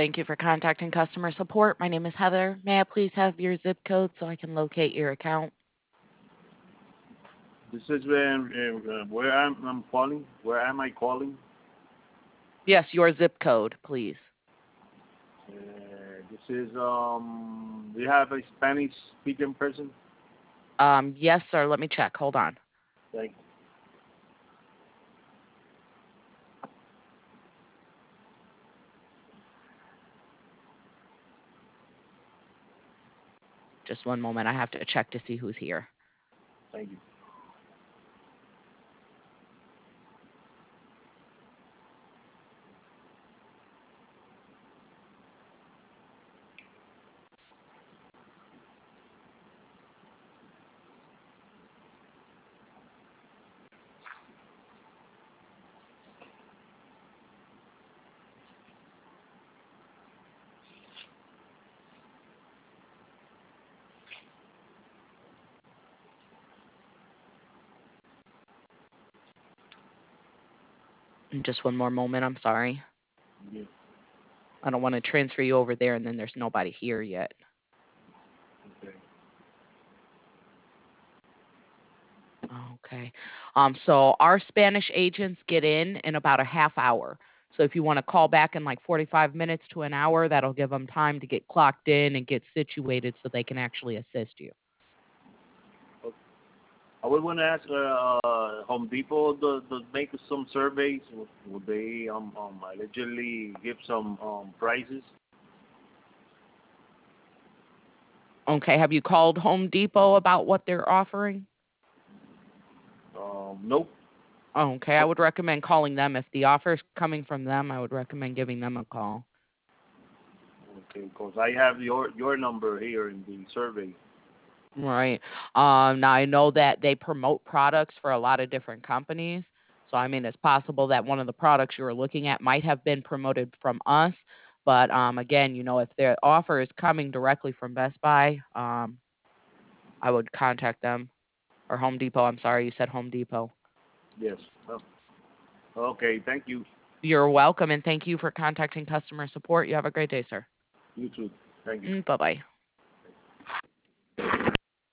Thank you for contacting customer support. My name is Heather. May I please have your zip code so I can locate your account? This is where I'm calling. Where am I calling? Yes, your zip code, please. This is we have a Spanish speaking person. Yes, sir. Let me check. Hold on. Like, Just one moment. I have to check to see who's here. thank you. Just one more moment. I'm sorry. Yeah, I don't want to transfer you over there and then there's nobody here yet. okay. Okay. So our Spanish agents get in about a half hour. So if you want to call back in like 45 minutes to an hour, that'll give them time to get clocked in and get situated so they can actually assist you. Okay. I would want to ask Home Depot to make some surveys. Would they allegedly give some prices? Okay. Have you called Home Depot about what they're offering? Nope. Okay. I would recommend calling them. If the offer is coming from them, I would recommend giving them a call. Okay, because I have your number here in the survey. Right. Now I know that they promote products for a lot of different companies. So I mean, it's possible that one of the products you were looking at might have been promoted from us. But again, if their offer is coming directly from Best Buy, I would contact them or Home Depot. I'm sorry, you said Home Depot. Yes. Oh, okay. Thank you. You're welcome, and thank you for contacting customer support. You have a great day, sir. You too. Thank you. Bye bye.